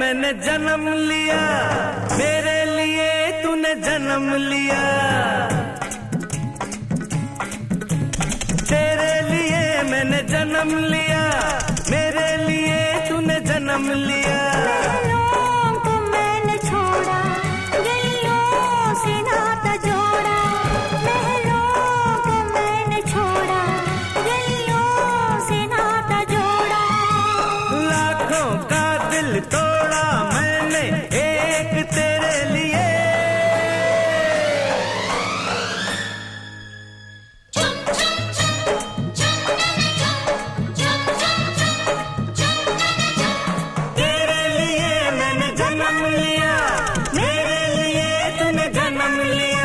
मैंने जन्म लिया, मेरे लिए तूने जन्म लिया। तेरे लिए मैंने जन्म लिया, मेरे लिए तूने जन्म लिया। तोड़ा मैंने एक तेरे लिए। तेरे लिए मैंने जन्म लिया, मेरे लिए तूने जन्म लिया।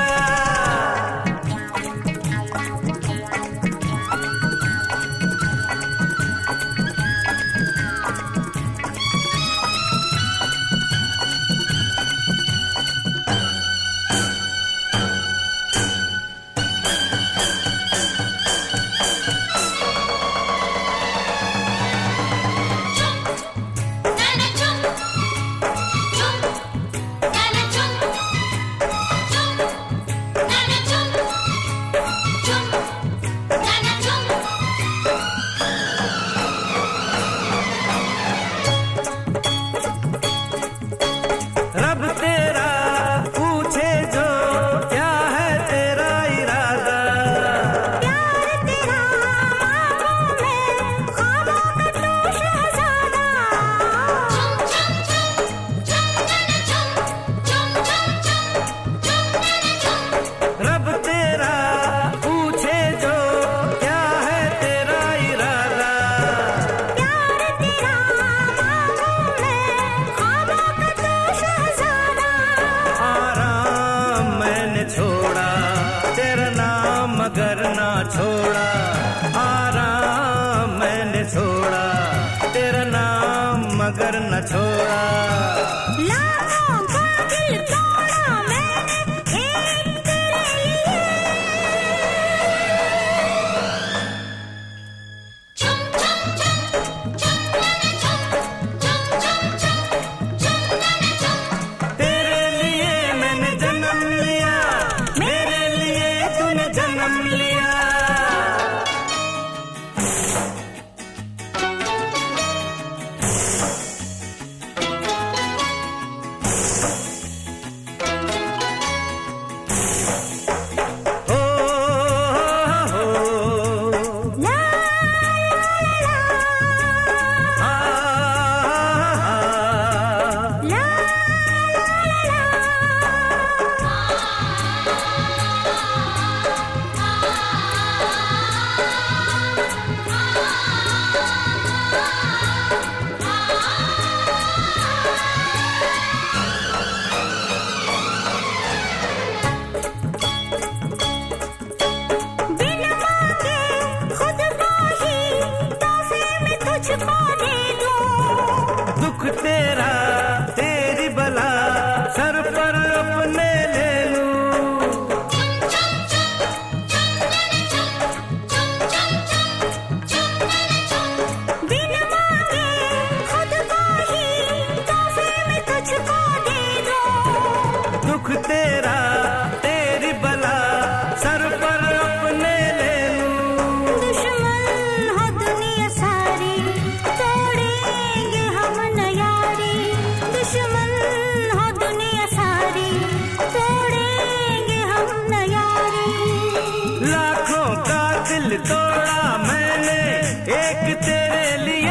मगर ना छोड़ा आराम मैंने छोड़ा, तेरा नाम मगर न छोड़ा। लाखों का दिल तोड़ा मैंने एक तेरे लिए। चुम चुम चुम चुम चुम चुम चुम चुम। तेरे लिए मैंने जन्म लिया, मेरे लिए तूने जन्म लिया। दुख तेरा तेरी बला सर पर अपने ले लूं। बिन मांगे खुद को ही तोहफे में तुझको दे दूं। दुख तेरा तेरी बला सर पर अपने ले लूं। दुश्मन हो दुनिया सारी तोड़ेंगे हम न यारी। दुश्मन हो दुनिया सारी तोड़ेंगे हम न यारी। लाखों का दिल तोड़ा मैंने एक तेरे लिए।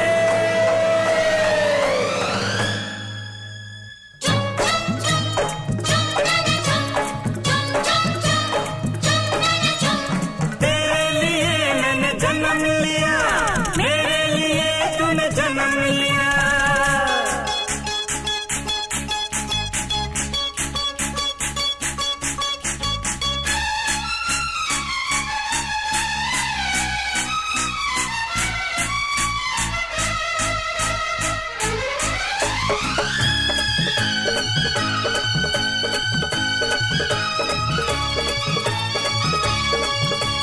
तेरे लिए मैंने जन्म लिया, मेरे लिए तूने जन्म लिया।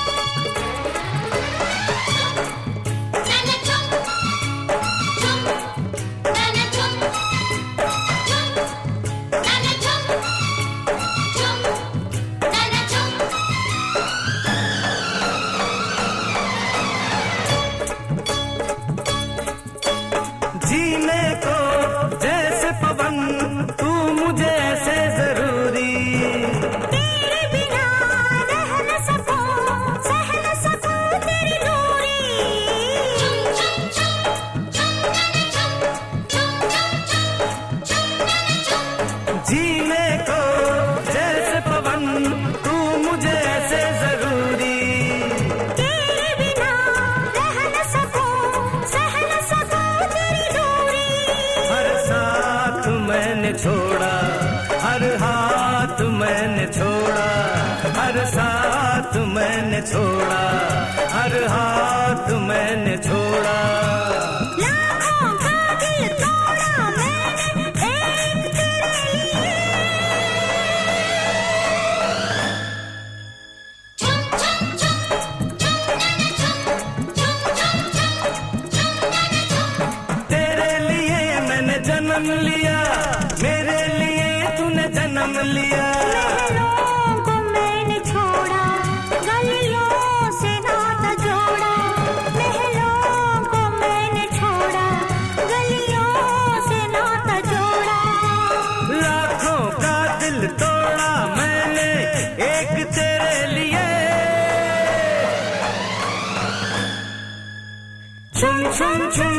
चुम छोड़ा, हर हाथ मैंने छोड़ा। लाखों का दिल तोड़ा मैंने एक तेरे लिए। चुम चुम चुम चुम नैने चुम चुम चुम चुम नैने चुम। तेरे लिए मैंने जन्म लिया, मेरे लिए तूने जन्म लिया। महलों को मैंने छोड़ा, गलियों से नाता जोड़ा। महलों को मैंने छोड़ा, गलियों से नाता जोड़ा। लाखों का दिल तोड़ा मैंने एक तेरे लिए। छुम छुम छुम